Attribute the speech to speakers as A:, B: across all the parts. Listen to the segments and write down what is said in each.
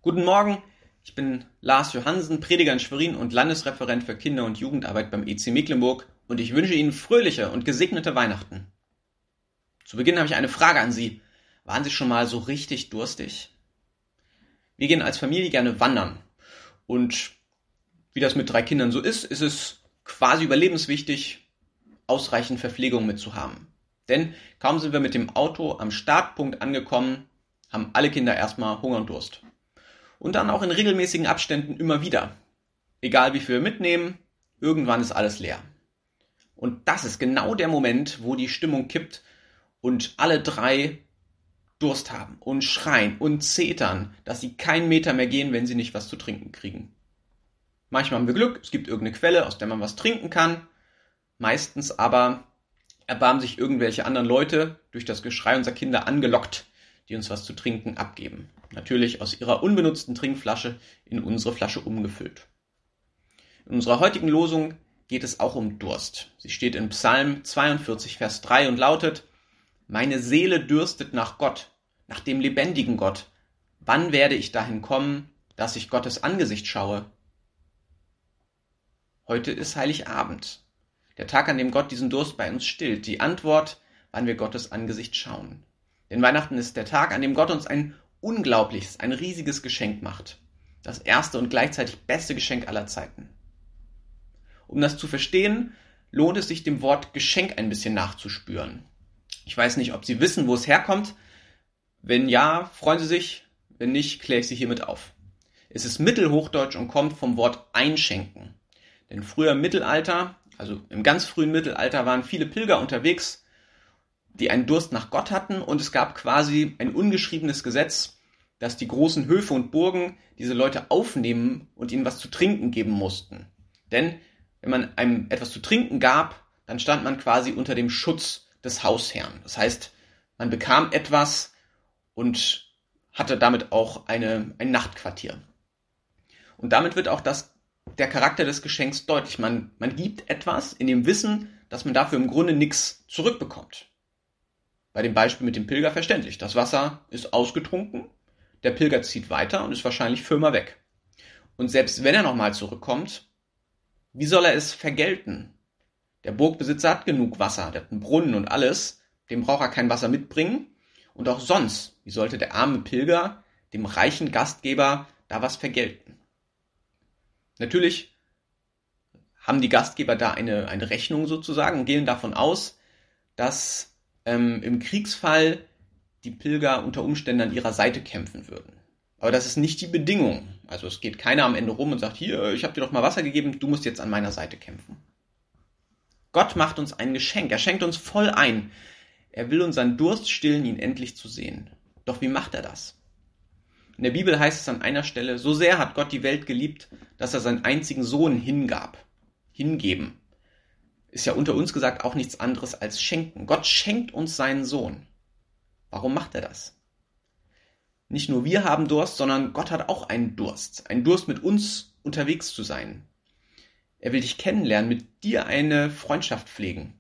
A: Guten Morgen, ich bin Lars Johannsen, Prediger in Schwerin und Landesreferent für Kinder- und Jugendarbeit beim EC Mecklenburg und ich wünsche Ihnen fröhliche und gesegnete Weihnachten. Zu Beginn habe ich eine Frage an Sie. Waren Sie schon mal so richtig durstig? Wir gehen als Familie gerne wandern und wie das mit 3 Kindern so ist es quasi überlebenswichtig, ausreichend Verpflegung mitzuhaben. Denn kaum sind wir mit dem Auto am Startpunkt angekommen, haben alle Kinder erstmal Hunger und Durst. Und dann auch in regelmäßigen Abständen immer wieder. Egal wie viel wir mitnehmen, irgendwann ist alles leer. Und das ist genau der Moment, wo die Stimmung kippt und alle 3 Durst haben und schreien und zetern, dass sie keinen Meter mehr gehen, wenn sie nicht was zu trinken kriegen. Manchmal haben wir Glück, es gibt irgendeine Quelle, aus der man was trinken kann. Meistens aber erbarmen sich irgendwelche anderen Leute durch das Geschrei unserer Kinder angelockt, die uns was zu trinken abgeben. Natürlich aus ihrer unbenutzten Trinkflasche in unsere Flasche umgefüllt. In unserer heutigen Losung geht es auch um Durst. Sie steht in Psalm 42, Vers 3 und lautet: Meine Seele dürstet nach Gott, nach dem lebendigen Gott. Wann werde ich dahin kommen, dass ich Gottes Angesicht schaue? Heute ist Heiligabend, der Tag, an dem Gott diesen Durst bei uns stillt. Die Antwort, wann wir Gottes Angesicht schauen. Denn Weihnachten ist der Tag, an dem Gott uns ein unglaubliches, ein riesiges Geschenk macht. Das erste und gleichzeitig beste Geschenk aller Zeiten. Um das zu verstehen, lohnt es sich, dem Wort Geschenk ein bisschen nachzuspüren. Ich weiß nicht, ob Sie wissen, wo es herkommt. Wenn ja, freuen Sie sich. Wenn nicht, kläre ich Sie hiermit auf. Es ist Mittelhochdeutsch und kommt vom Wort einschenken. Denn früher im Mittelalter, also im ganz frühen Mittelalter, waren viele Pilger unterwegs, die einen Durst nach Gott hatten, und es gab quasi ein ungeschriebenes Gesetz, dass die großen Höfe und Burgen diese Leute aufnehmen und ihnen was zu trinken geben mussten. Denn wenn man einem etwas zu trinken gab, dann stand man quasi unter dem Schutz des Hausherrn. Das heißt, man bekam etwas und hatte damit auch ein Nachtquartier. Und damit wird auch der Charakter des Geschenks deutlich. Man gibt etwas in dem Wissen, dass man dafür im Grunde nichts zurückbekommt. Bei dem Beispiel mit dem Pilger verständlich. Das Wasser ist ausgetrunken, der Pilger zieht weiter und ist wahrscheinlich für immer weg. Und selbst wenn er nochmal zurückkommt, wie soll er es vergelten? Der Burgbesitzer hat genug Wasser, der hat einen Brunnen und alles, dem braucht er kein Wasser mitbringen. Und auch sonst, wie sollte der arme Pilger dem reichen Gastgeber da was vergelten? Natürlich haben die Gastgeber da eine Rechnung sozusagen und gehen davon aus, dass im Kriegsfall die Pilger unter Umständen an ihrer Seite kämpfen würden. Aber das ist nicht die Bedingung. Also es geht keiner am Ende rum und sagt, hier, ich habe dir doch mal Wasser gegeben, du musst jetzt an meiner Seite kämpfen. Gott macht uns ein Geschenk, er schenkt uns voll ein. Er will unseren Durst stillen, ihn endlich zu sehen. Doch wie macht er das? In der Bibel heißt es an einer Stelle, so sehr hat Gott die Welt geliebt, dass er seinen einzigen Sohn hingab. Hingeben ist ja unter uns gesagt auch nichts anderes als schenken. Gott schenkt uns seinen Sohn. Warum macht er das? Nicht nur wir haben Durst, sondern Gott hat auch einen Durst. Einen Durst, mit uns unterwegs zu sein. Er will dich kennenlernen, mit dir eine Freundschaft pflegen.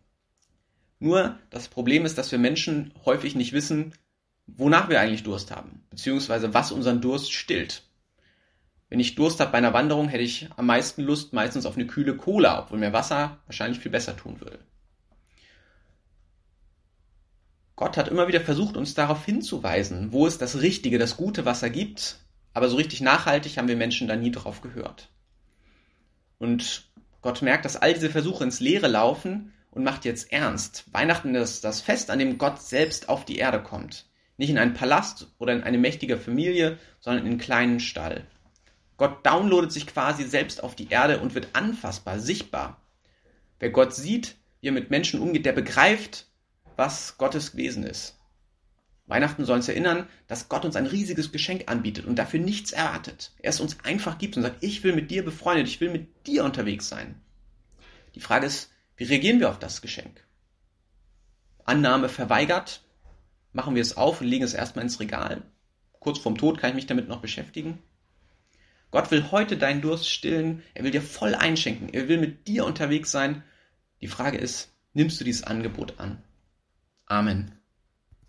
A: Nur das Problem ist, dass wir Menschen häufig nicht wissen, wonach wir eigentlich Durst haben, beziehungsweise was unseren Durst stillt. Wenn ich Durst habe bei einer Wanderung, hätte ich am meisten Lust meistens auf eine kühle Cola, obwohl mir Wasser wahrscheinlich viel besser tun würde. Gott hat immer wieder versucht, uns darauf hinzuweisen, wo es das richtige, das gute Wasser gibt, aber so richtig nachhaltig haben wir Menschen da nie drauf gehört. Und Gott merkt, dass all diese Versuche ins Leere laufen und macht jetzt ernst. Weihnachten ist das Fest, an dem Gott selbst auf die Erde kommt. Nicht in einen Palast oder in eine mächtige Familie, sondern in einen kleinen Stall. Gott downloadet sich quasi selbst auf die Erde und wird anfassbar, sichtbar. Wer Gott sieht, wie er mit Menschen umgeht, der begreift, was Gottes Wesen ist. Weihnachten soll uns erinnern, dass Gott uns ein riesiges Geschenk anbietet und dafür nichts erwartet. Er es uns einfach gibt und sagt, ich will mit dir befreundet, ich will mit dir unterwegs sein. Die Frage ist, wie reagieren wir auf das Geschenk? Annahme verweigert? Machen wir es auf und legen es erstmal ins Regal? Kurz vorm Tod kann ich mich damit noch beschäftigen? Gott will heute deinen Durst stillen, er will dir voll einschenken, er will mit dir unterwegs sein. Die Frage ist, nimmst du dieses Angebot an? Amen.